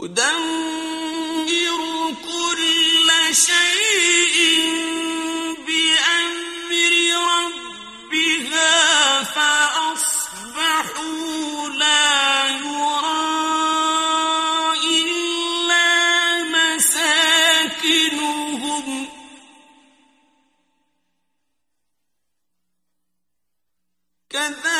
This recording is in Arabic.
تُدَمِّرُ كُلَّ شَيْءٍ بِأَمْرِ رَبِّهَا فَأَصْبَحُوا لَا يُرَىٰ إِلَّا مَسَاكِنُهُمْ ۚ كَذَٰلِكَ